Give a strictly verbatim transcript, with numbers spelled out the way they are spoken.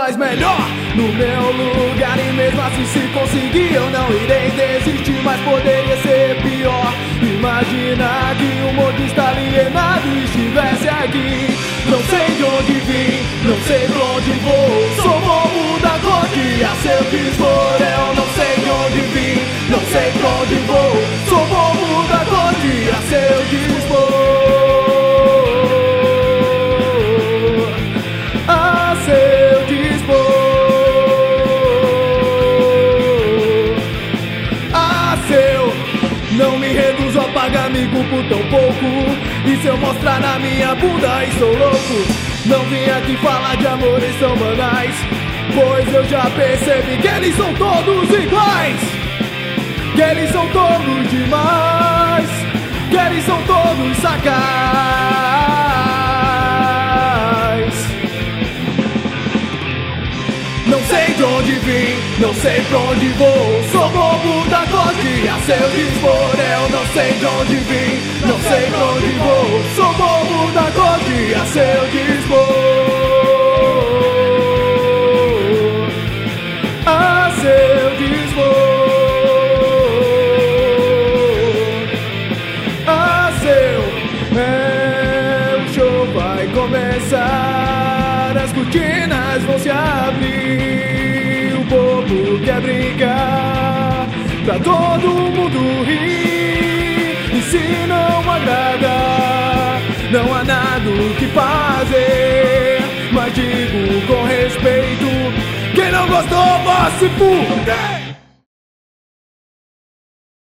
faz melhor no meu lugar. E mesmo assim, se conseguir, eu não irei desistir, mas poderia ser pior. Imagina que o mundo está alienado e estivesse aqui. Não sei de onde vim, não sei pra onde vou. Sou bobo da corte, a seu dispor. Eu não sei de onde vim, não sei pra onde vou. Sou bobo da corte, a seu dispor. A seu dispor. A seu. Não me reduzo a pagar amigo por tão pouco. E se eu mostrar na minha bunda, estou louco. Não vim aqui falar de amores tão banais, pois eu já percebi que eles são todos iguais. Que eles são todos demais. Que eles são todos sacais. Não sei de onde vim, não sei pra onde vou. Sou bobo da corte, a seu dispor. Eu não sei de onde vim, não sei pra onde vou. Sou bobo da corte, a seu dispor. A seu dispor. A seu. É, o show vai começar, as cortinas vão se abrir. O povo quer brincar, pra todo mundo rir. E se não agrada, não há nada o que fazer. Mas digo com respeito, quem não gostou, vá se fuder.